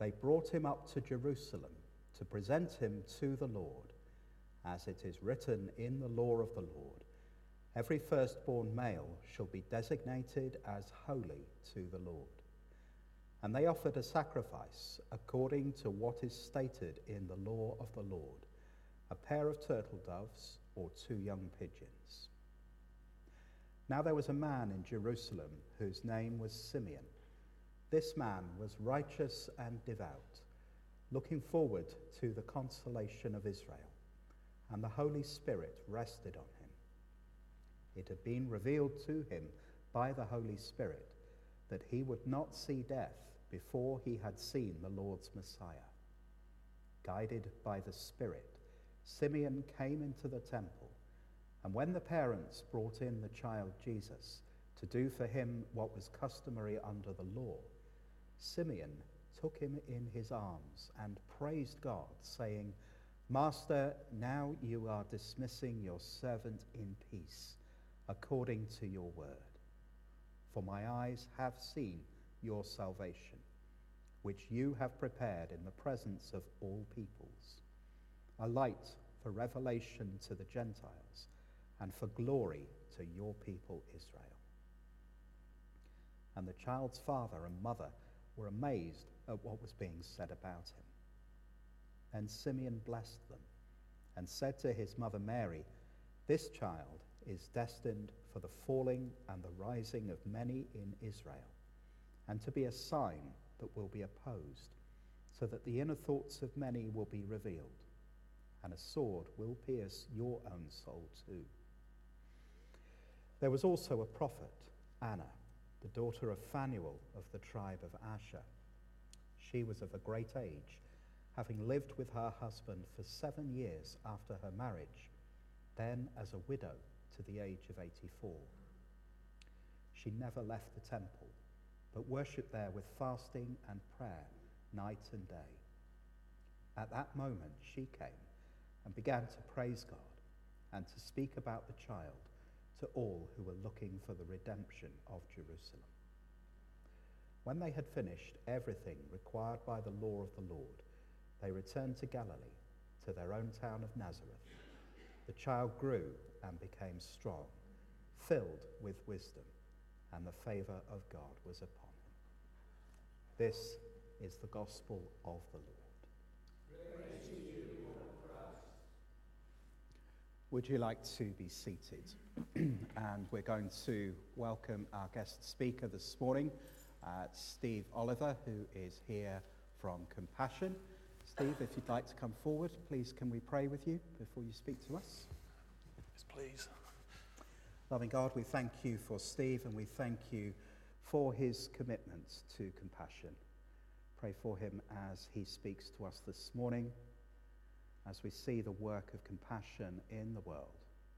they brought him up to Jerusalem to present him to the Lord, as it is written in the law of the Lord. Every firstborn male shall be designated as holy to the Lord. And they offered a sacrifice according to what is stated in the law of the Lord, a pair of turtle doves or 2 young pigeons. Now there was a man in Jerusalem whose name was Simeon. This man was righteous and devout, looking forward to the consolation of Israel, and the Holy Spirit rested on him. It had been revealed to him by the Holy Spirit that he would not see death before he had seen the Lord's Messiah. Guided by the Spirit, Simeon came into the temple, and when the parents brought in the child Jesus to do for him what was customary under the law, Simeon took him in his arms and praised God, saying, "Master, now you are dismissing your servant in peace, according to your word. For my eyes have seen your salvation, which you have prepared in the presence of all peoples, a light for revelation to the Gentiles and for glory to your people Israel." And the child's father and mother were amazed at what was being said about him. And Simeon blessed them and said to his mother Mary, "This child is destined for the falling and the rising of many in Israel, and to be a sign that will be opposed, so that the inner thoughts of many will be revealed, and a sword will pierce your own soul too." There was also a prophet, Anna, the daughter of Phanuel of the tribe of Asher. She was of a great age, having lived with her husband for 7 years after her marriage, then as a widow to the age of 84. She never left the temple, but worshipped there with fasting and prayer night and day. At that moment she came and began to praise God and to speak about the child to all who were looking for the redemption of Jerusalem. When they had finished everything required by the law of the Lord, they returned to Galilee, to their own town of Nazareth. The child grew and became strong, filled with wisdom, and the favor of God was upon him. This is the gospel of the Lord. Praise to you, Lord Christ. Would you like to be seated? And we're going to welcome our guest speaker this morning, Steve Oliver, who is here from Compassion. Steve, if you'd like to come forward, please can we pray with you before you speak to us? Yes, please. Loving God, we thank you for Steve, and we thank you for his commitment to Compassion. Pray for him as he speaks to us this morning, as we see the work of compassion in the world,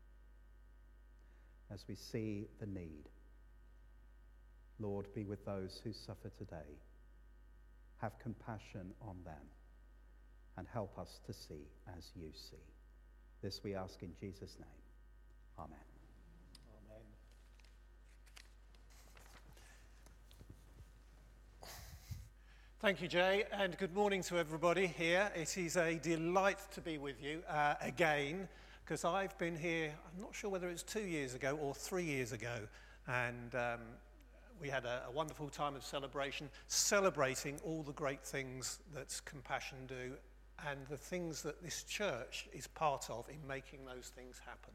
as we see the need. Lord, be with those who suffer today. Have compassion on them and help us to see as you see. This we ask in Jesus' name. Amen. Amen. Thank you, Jay, and good morning to everybody here. It is a delight to be with you again, because I've been here, I'm not sure whether it's 2 years ago or 3 years ago, and we had a wonderful time of celebration, celebrating all the great things that Compassion do and the things that this church is part of in making those things happen.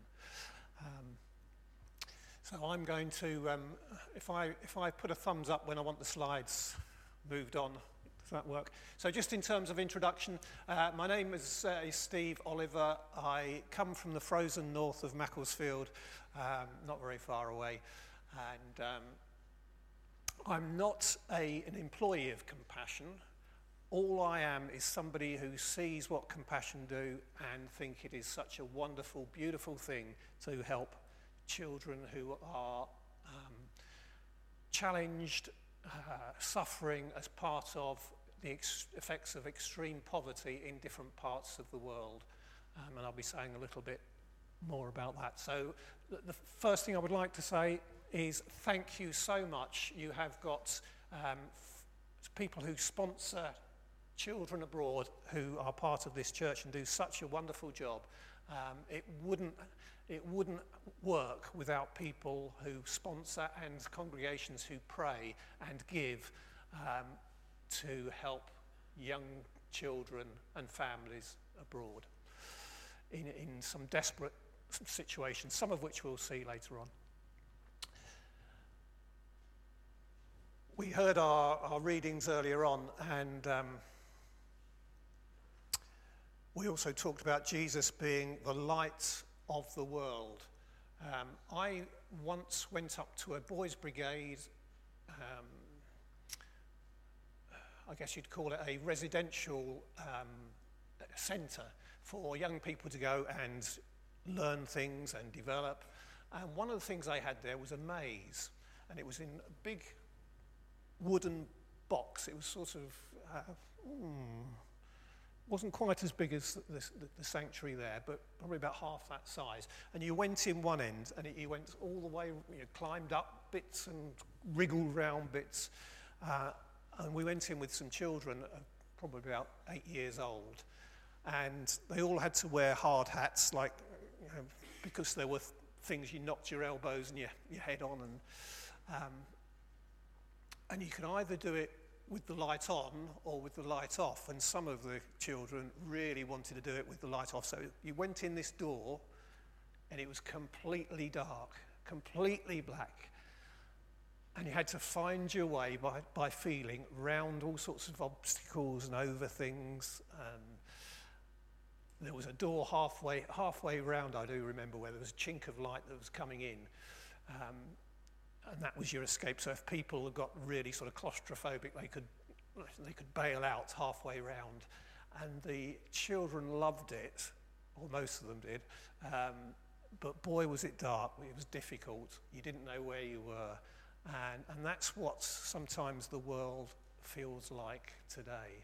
So I'm going to, if I put a thumbs up when I want the slides moved on, does that work? So just in terms of introduction, my name is Steve Oliver. I come from the frozen north of Macclesfield, not very far away, and I'm not an employee of Compassion. All I am is somebody who sees what Compassion do and think it is such a wonderful, beautiful thing to help children who are challenged, suffering as part of the effects of extreme poverty in different parts of the world. And I'll be saying a little bit more about that. So the first thing I would like to say is thank you so much. You have got people who sponsor children abroad who are part of this church and do such a wonderful job. It wouldn't work without people who sponsor and congregations who pray and give to help young children and families abroad in some desperate situations, some of which we'll see later on. We heard our readings earlier on, and we also talked about Jesus being the light of the world. I once went up to a boys' brigade, I guess you'd call it a residential centre for young people to go and learn things and develop. And one of the things they had there was a maze, and it was in a big wooden box. It was sort of wasn't quite as big as the sanctuary there, but probably about half that size. And you went in one end, and you went all the way, climbed up bits and wriggled round bits. And we went in with some children, probably about 8 years old, and they all had to wear hard hats, like because there were things you knocked your elbows and your head on, and you could either do it with the light on or with the light off, and some of the children really wanted to do it with the light off. So you went in this door and it was completely dark, completely black, and you had to find your way by feeling round all sorts of obstacles and over things. There was a door halfway round, I do remember, where there was a chink of light that was coming in. And that was your escape. So if people had got really sort of claustrophobic, they could bail out halfway round. And the children loved it, or most of them did. But boy, was it dark. It was difficult. You didn't know where you were. And that's what sometimes the world feels like today.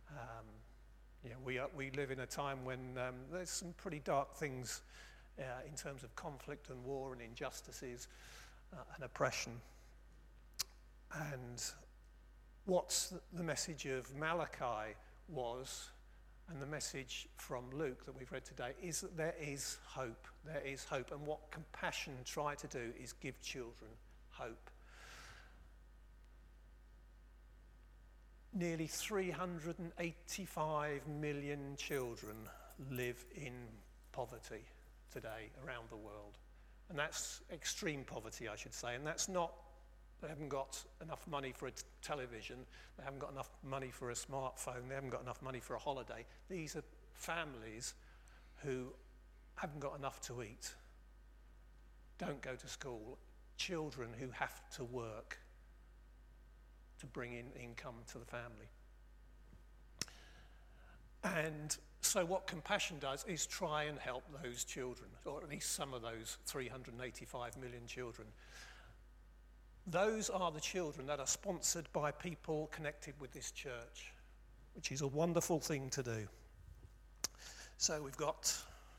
We live in a time when there's some pretty dark things in terms of conflict and war and injustices and oppression. And what the message of Malachi was, and the message from Luke that we've read today, is that there is hope. There is hope. And what compassion tries to do is give children hope. Nearly 385 million children live in poverty today around the world. And that's extreme poverty, I should say. And that's not, they haven't got enough money for a television, they haven't got enough money for a smartphone, they haven't got enough money for a holiday. These are families who haven't got enough to eat, don't go to school, children who have to work to bring in income to the family. And so what compassion does is try and help those children, or at least some of those 385 million children. Those are the children that are sponsored by people connected with this church, which is a wonderful thing to do. So we've got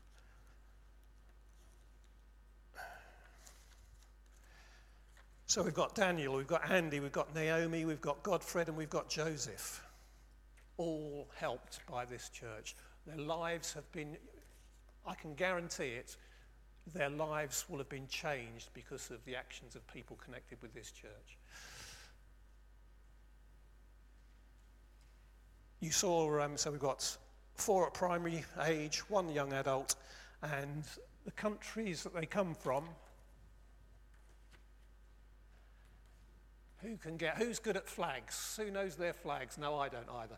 Daniel, we've got Andy, we've got Naomi, we've got Godfred, and we've got Joseph, all helped by this church. Their lives have been, I can guarantee it, their lives will have been changed because of the actions of people connected with this church. You saw, so we've got 4 at primary age, 1 young adult, and the countries that they come from. Who's good at flags? Who knows their flags? No, I don't either.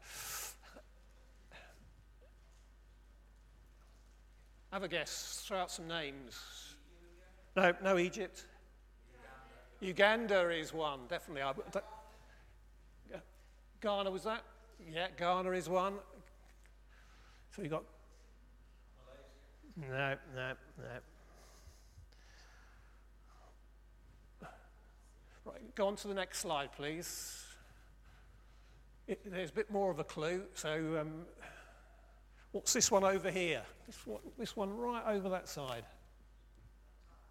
Have a guess. Throw out some names. No, Egypt. Uganda is one, definitely. Ghana, was that? Yeah, Ghana is one. So you got... No. Right, go on to the next slide, please. There's a bit more of a clue. So what's this one over here? This one right over that side.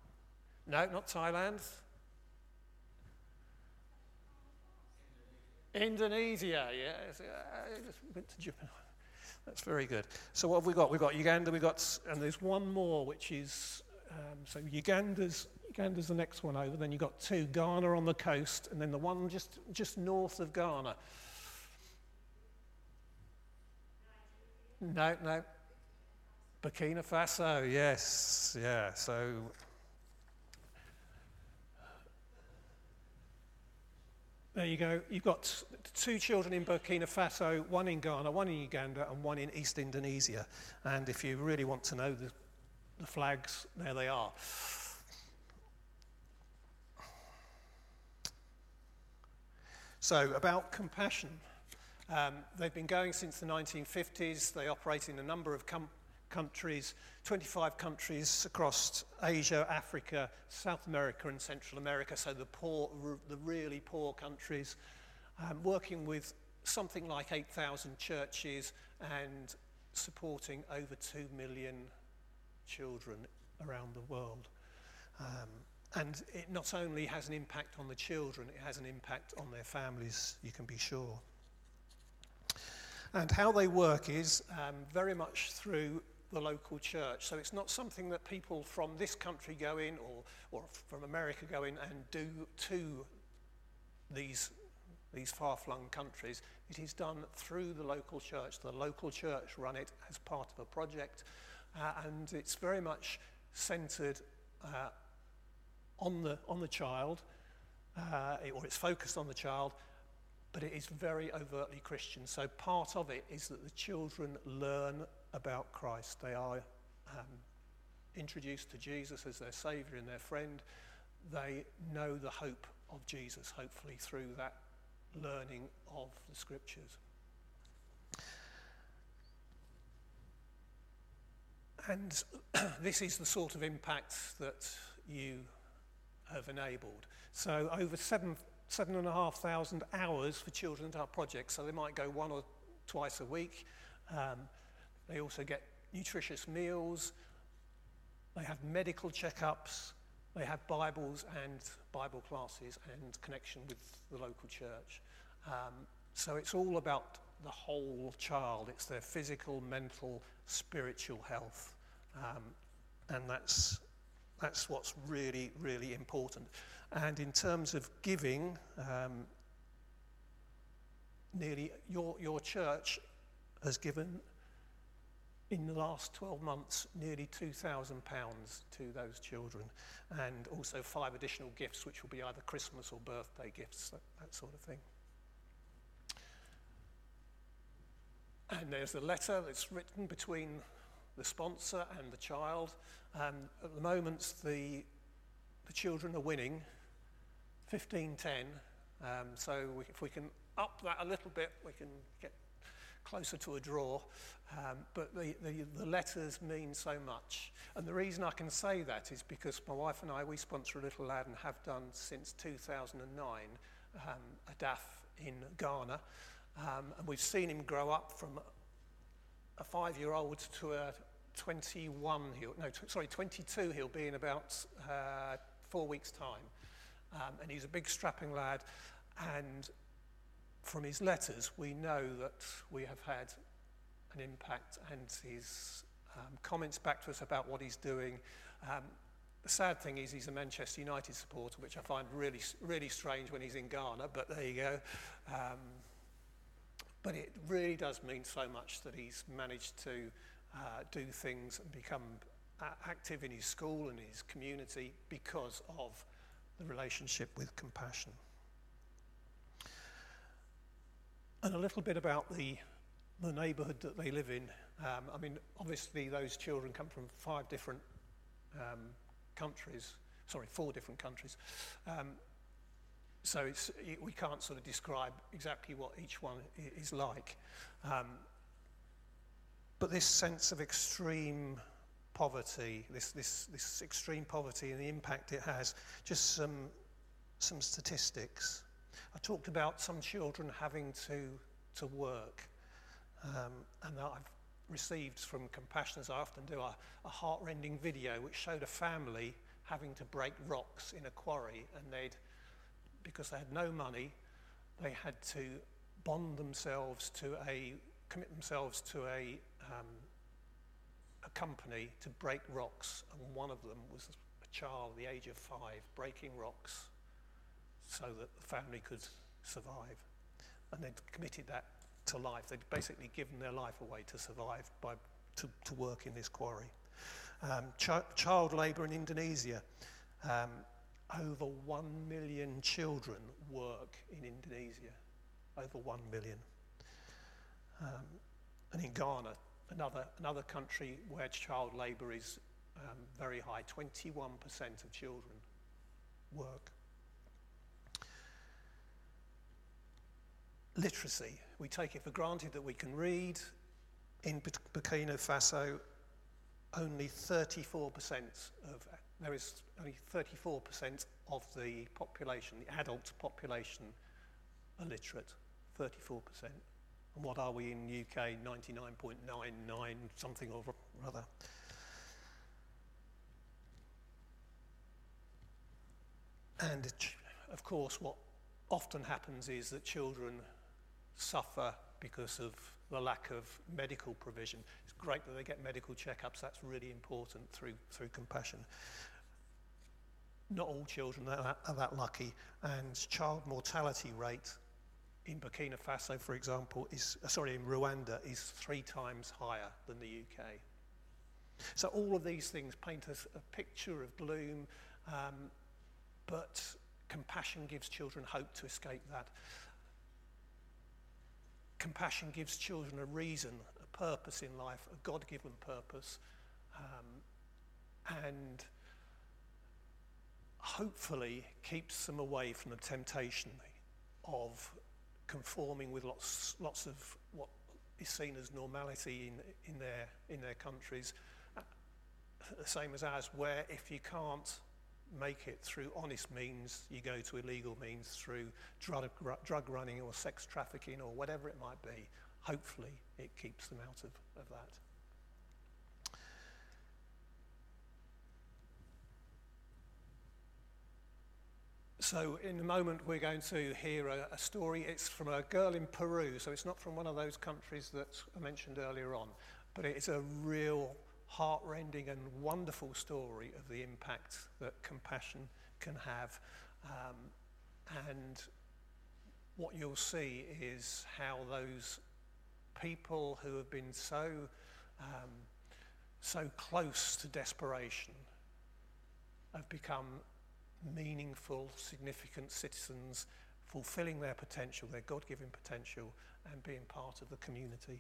No, not Thailand. Indonesia, yes. I just went to Japan. That's very good. So what have we got? We've got Uganda, and there's one more, which is, so Uganda's the next one over. Then you've got two, Ghana on the coast, and then the one just north of Ghana. No. Burkina Faso, yes, yeah. So there you go. You've got two children in Burkina Faso, one in Ghana, one in Uganda, and one in East Indonesia. And if you really want to know the flags, there they are. So about compassion. They've been going since the 1950s. They operate in a number of countries, 25 countries across Asia, Africa, South America and Central America, so the really poor countries, working with something like 8,000 churches and supporting over 2 million children around the world. And it not only has an impact on the children, it has an impact on their families, you can be sure. And how they work is very much through the local church. So it's not something that people from this country go in or from America go in and do to these far-flung countries. It is done through the local church. The local church run it as part of a project, and it's very much centred on the child, or it's focused on the child, but it is very overtly Christian. So part of it is that the children learn about Christ. They are introduced to Jesus as their saviour and their friend. They know the hope of Jesus, hopefully through that learning of the scriptures. And this is the sort of impact that you have enabled. So over 7,500 hours for children at our project, so they might go one or twice a week. They also get nutritious meals, they have medical checkups, they have Bibles and Bible classes and connection with the local church. So it's all about the whole child. It's their physical, mental, spiritual health. And that's what's really, really important. And in terms of giving, nearly your church has given in the last 12 months nearly £2,000 to those children, and also 5 additional gifts, which will be either Christmas or birthday gifts, that sort of thing. And there's a letter that's written between the sponsor and the child. At the moment, the children are winning 15-10. So if we can up that a little bit, we can get closer to a draw. But the letters mean so much. And the reason I can say that is because my wife and I, we sponsor a little lad and have done since 2009, a DAF in Ghana. And we've seen him grow up from a 5-year-old to a 22 he'll be in about 4 weeks' time. And he's a big strapping lad, and from his letters we know that we have had an impact, and his comments back to us about what he's doing. The sad thing is he's a Manchester United supporter, which I find really, really strange when he's in Ghana, but there you go. But it really does mean so much that he's managed to do things and become active in his school and his community because of the relationship with compassion. And a little bit about the neighbourhood that they live in. I mean, obviously those children come from 4 different countries. So we can't sort of describe exactly what each one is like. But this sense of extreme poverty, this extreme poverty and the impact it has, just some statistics. I talked about some children having to work, and I've received from Compassion, as I often do, a heart-rending video which showed a family having to break rocks in a quarry, and because they had no money, they had to commit themselves to a company to break rocks, and one of them was a child, the age of 5, breaking rocks so that the family could survive. And they'd committed that to life. They'd basically given their life away to survive to work in this quarry. Child labour in Indonesia. Over 1 million children work in Indonesia. Over 1 million. And in Ghana, another country where child labour is very high, 21% of children work. Literacy. We take it for granted that we can read. In Burkina Faso, only 34% of the population, the adult population, are literate. 34%. And what are we in the UK? 99.99 something or other. And of course, what often happens is that children suffer because of the lack of medical provision. It's great that they get medical checkups. That's really important through compassion. Not all children are that lucky, and child mortality rate in Burkina Faso, for example, in Rwanda, is 3 times higher than the UK. So all of these things paint us a picture of gloom, but compassion gives children hope to escape that. Compassion gives children a reason, a purpose in life, a God-given purpose, and hopefully keeps them away from the temptation of conforming with lots of what is seen as normality in their countries, the same as ours, where if you can't make it through honest means, you go to illegal means through drug running or sex trafficking or whatever it might be. Hopefully it keeps them out of that. So in a moment we're going to hear a story. It's from a girl in Peru, so it's not from one of those countries that I mentioned earlier on, but it's a real heart-rending and wonderful story of the impact that compassion can have. And what you'll see is how those people who have been so close to desperation have become meaningful, significant citizens, fulfilling their potential, their God-given potential, and being part of the community.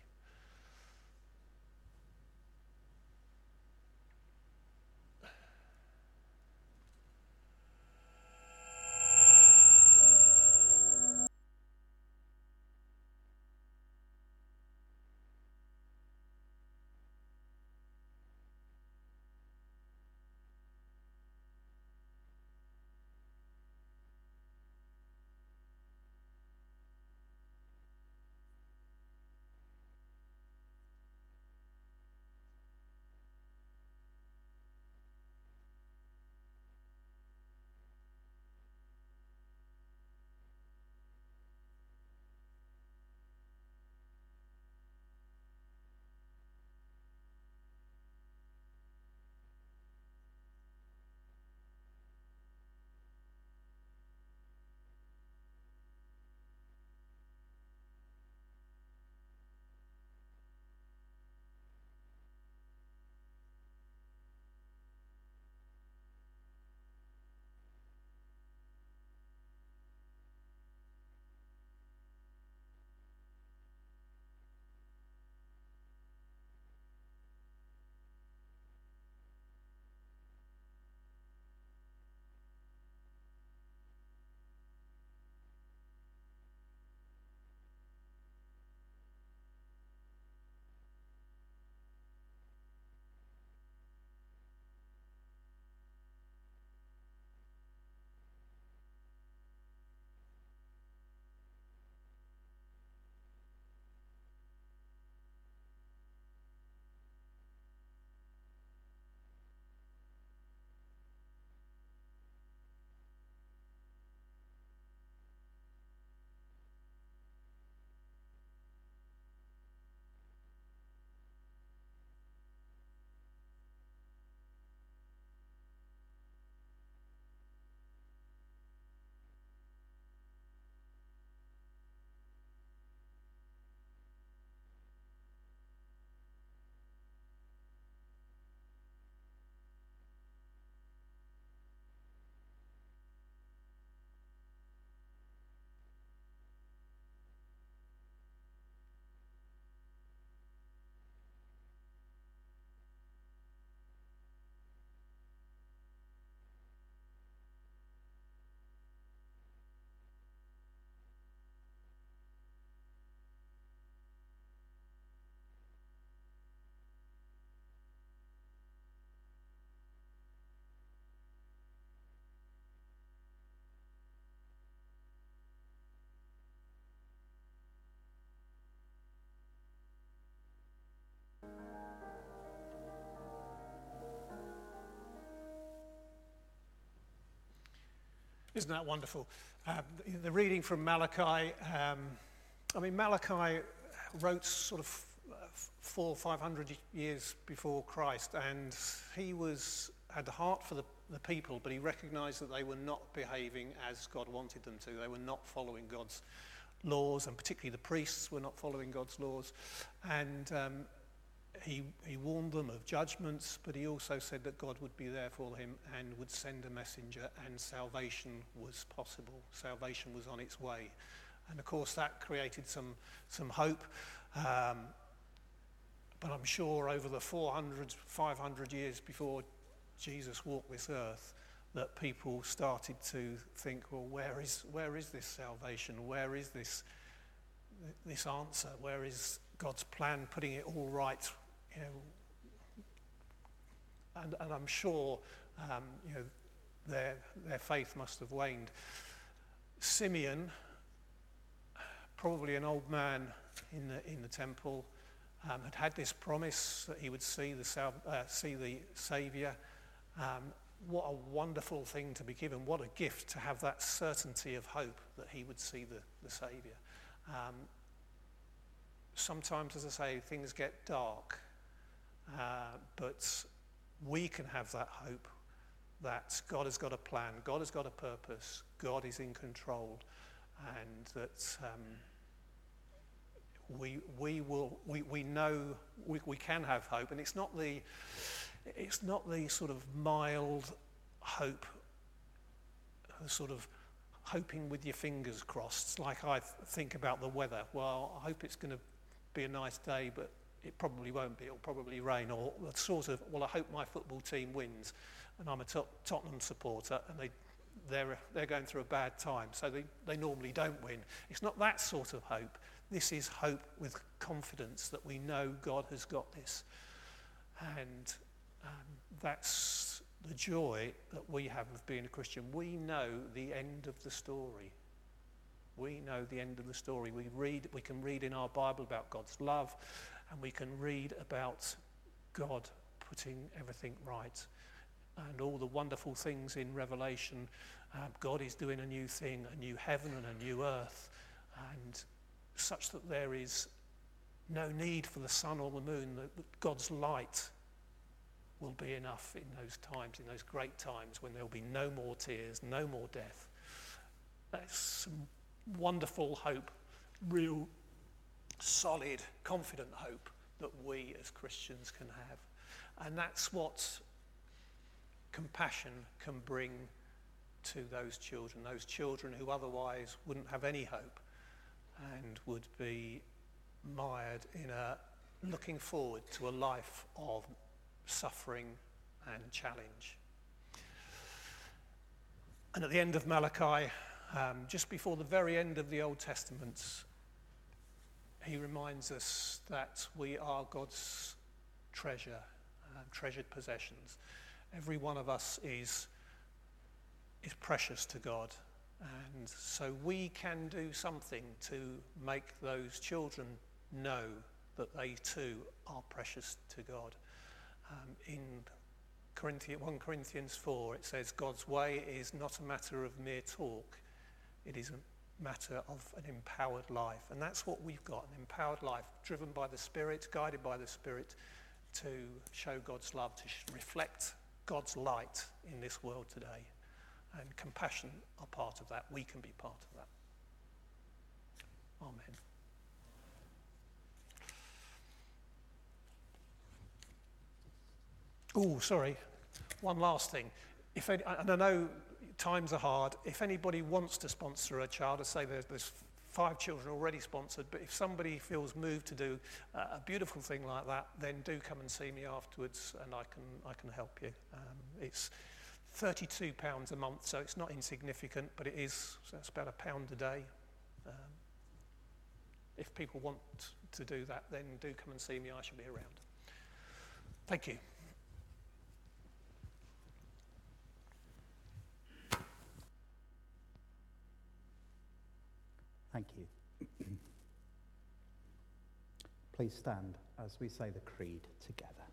Isn't that wonderful? The reading from Malachi, Malachi wrote sort of 400 or 500 years before Christ, and he had the heart for the people, but he recognized that they were not behaving as God wanted them to. They were not following God's laws, and particularly the priests were not following God's laws. And he warned them of judgments, but he also said that God would be there for him and would send a messenger, and salvation was possible. Salvation was on its way. And of course that created some hope. But I'm sure over the 400, 500 years before Jesus walked this earth, that people started to think, well, where is this salvation? Where is this answer? Where is God's plan, putting it all right? And I'm sure their faith must have waned. Simeon, probably an old man in the temple, had this promise that he would see the Saviour. What a wonderful thing to be given. What a gift to have that certainty of hope that he would see the Saviour. Sometimes, as I say, things get dark, but we can have that hope that God has got a plan, God has got a purpose, God is in control, and that we know we can have hope. And it's not the sort of mild hope, sort of hoping with your fingers crossed, like I think about the weather. Well, I hope it's going to be a nice day, but it probably won't be. It'll probably rain. Or the sort of, well, I hope my football team wins, and I'm a Tottenham supporter, and they're going through a bad time, so they normally don't win. It's not that sort of hope. This is hope with confidence that we know God has got this. And that's the joy that we have of being a Christian. We know the end of the story. We know the end of the story. We can read in our Bible about God's love, and we can read about God putting everything right. And all the wonderful things in Revelation, God is doing a new thing, a new heaven and a new earth, and such that there is no need for the sun or the moon, that God's light will be enough in those times, in those great times when there will be no more tears, no more death. That's some wonderful hope, real solid, confident hope that we as Christians can have. And that's what compassion can bring to those children who otherwise wouldn't have any hope and would be mired in looking forward to a life of suffering and challenge. And at the end of Malachi, just before the very end of the Old Testament, he reminds us that we are God's treasure, treasured possessions. Every one of us is precious to God, and so we can do something to make those children know that they too are precious to God. In 1 Corinthians 4, it says, God's way is not a matter of mere talk, it is a matter of an empowered life. And that's what we've got, an empowered life, driven by the Spirit, guided by the Spirit, to show God's love, to reflect God's light in this world today. And compassion are part of that. We can be part of that. Amen. Oh, sorry. One last thing. And I know times are hard. If anybody wants to sponsor a child, I say there's 5 children already sponsored, but if somebody feels moved to do a beautiful thing like that, then do come and see me afterwards, and I can help you. It's £32 a month, so it's not insignificant, but it's about £1 a day. If people want to do that, then do come and see me. I shall be around. Thank you. Thank you. Please stand as we say the creed together.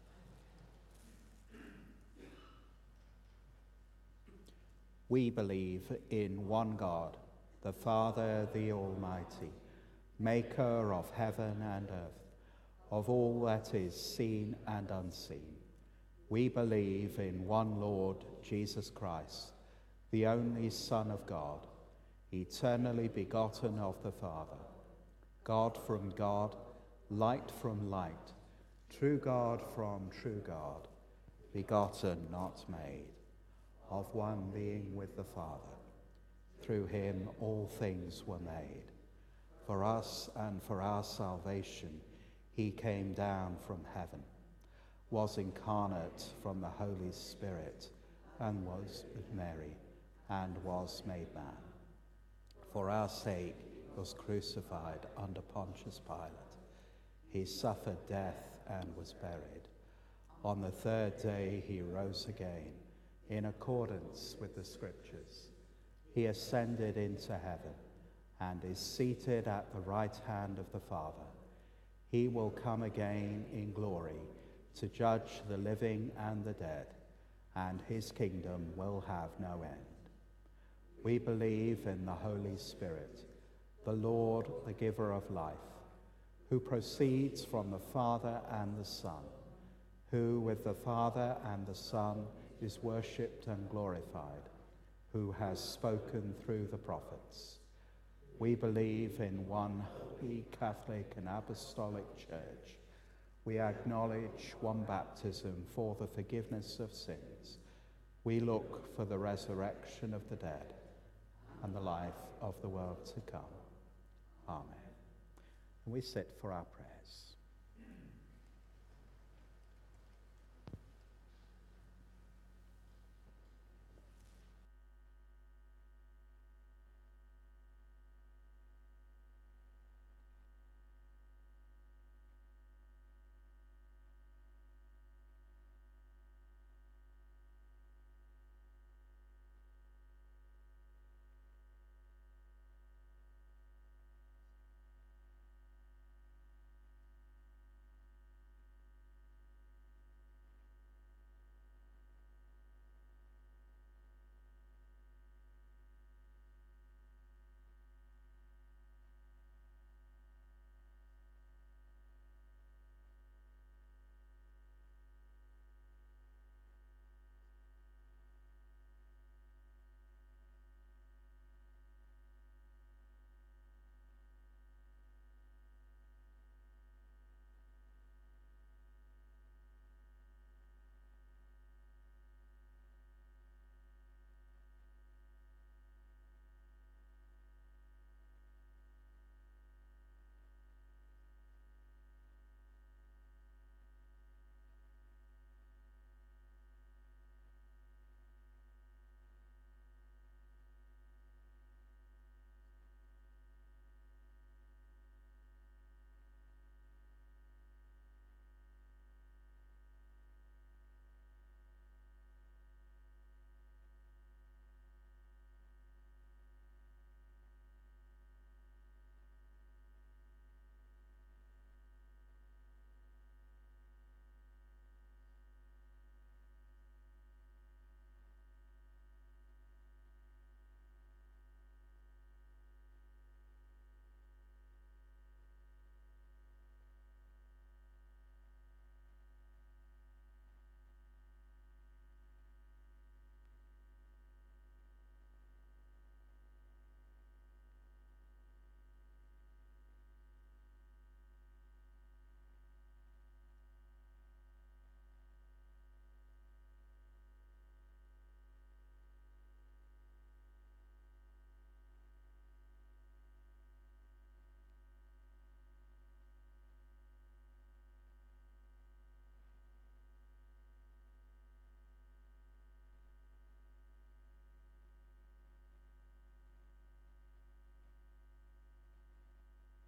We believe in one God, the Father, the Almighty, maker of heaven and earth, of all that is seen and unseen. We believe in one Lord, Jesus Christ, the only Son of God, eternally begotten of the Father, God from God, light from light, true God from true God, begotten, not made, of one being with the Father. Through him all things were made. For us and for our salvation he came down from heaven, was incarnate from the Holy Spirit, and was with Mary, and was made man. For our sake was crucified under Pontius Pilate. He suffered death and was buried. On the third day he rose again, in accordance with the Scriptures. He ascended into heaven and is seated at the right hand of the Father. He will come again in glory to judge the living and the dead, and his kingdom will have no end. We believe in the Holy Spirit, the Lord, the giver of life, who proceeds from the Father and the Son, who with the Father and the Son is worshipped and glorified, who has spoken through the prophets. We believe in one holy, Catholic and Apostolic Church. We acknowledge one baptism for the forgiveness of sins. We look for the resurrection of the dead and the life of the world to come. Amen. And we sit for our prayer.